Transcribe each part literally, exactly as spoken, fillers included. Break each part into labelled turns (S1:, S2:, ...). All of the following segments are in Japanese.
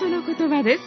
S1: の言葉です。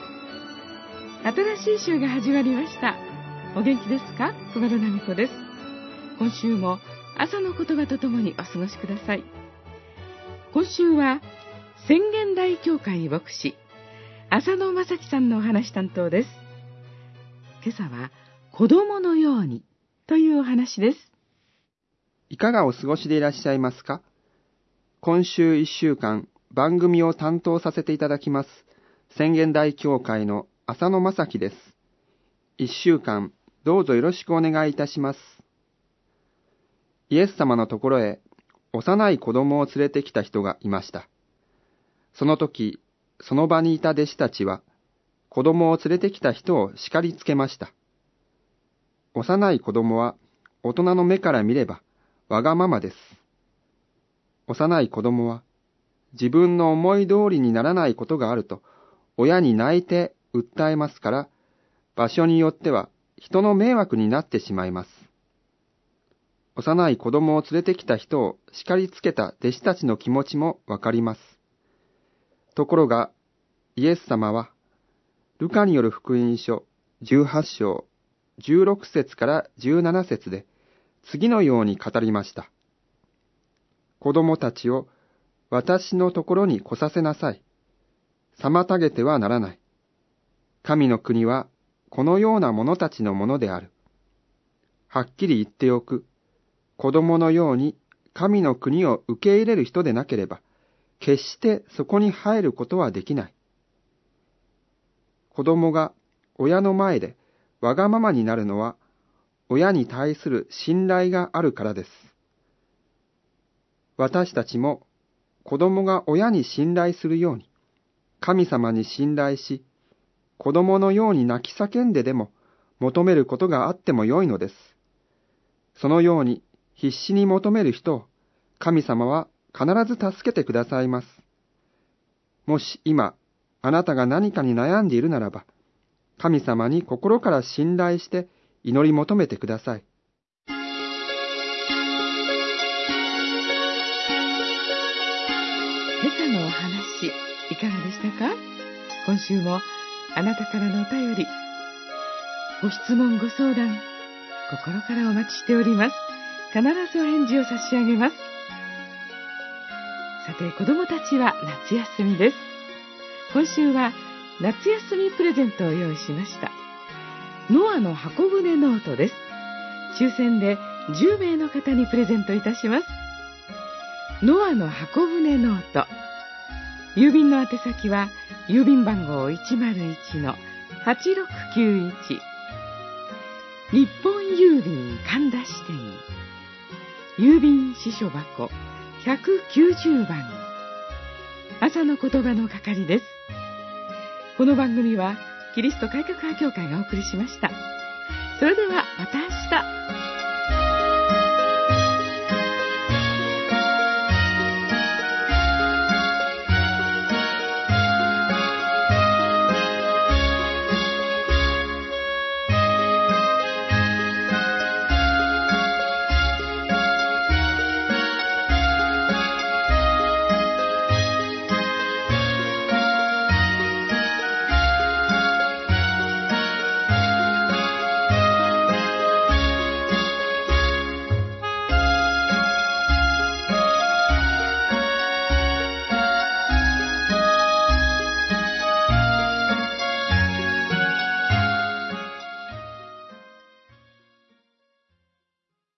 S1: 新しい週が始まりました。お元気ですか？小原奈美子です。今週も朝の言葉とともにお過ごしください。今週は宣言台教会牧師浅野正樹さんのお話担当です。今朝は子供のようにというお話です。
S2: いかがお過ごしでいらっしゃいますか？今週いっしゅうかん番組を担当させていただきます宣言台教会の浅野正樹です。いっしゅうかんどうぞよろしくお願いいたします。イエス様のところへ幼い子供を連れてきた人がいました。その時、その場にいた弟子たちは子供を連れてきた人を叱りつけました。幼い子供は大人の目から見ればわがままです。幼い子供は自分の思い通りにならないことがあると親に泣いて訴えますから、場所によっては人の迷惑になってしまいます。幼い子供を連れてきた人を叱りつけた弟子たちの気持ちもわかります。ところがイエス様はルカによる福音書じゅうはちしょうじゅうろくせつからじゅうななせつで次のように語りました。子供たちを私のところに来させなさい。妨げてはならない。神の国はこのような者たちのものである。はっきり言っておく。子供のように神の国を受け入れる人でなければ、決してそこに入ることはできない。子供が親の前でわがままになるのは、親に対する信頼があるからです。私たちも子供が親に信頼するように、神様に信頼し、子供のように泣き叫んででも求めることがあってもよいのです。そのように必死に求める人を神様は必ず助けてくださいます。もし今あなたが何かに悩んでいるならば、神様に心から信頼して祈り求めてください。
S1: 今朝のお話いかがでしたか？今週もあなたからのお便り、ご質問ご相談、心からお待ちしております。必ずお返事を差し上げます。さて、子供たちは夏休みです。今週は夏休みプレゼントを用意しました。ノアの箱舟ノートです。抽選でじゅうめいの方にプレゼントいたします。ノアの箱舟ノート。郵便の宛先は郵便番号 いちまるいちのはちろくきゅういち、 日本郵便神田支店、郵便支所箱ひゃくきゅうじゅうばん、朝の言葉の係です。この番組はキリスト改革派教会がお送りしました。それではまた明日。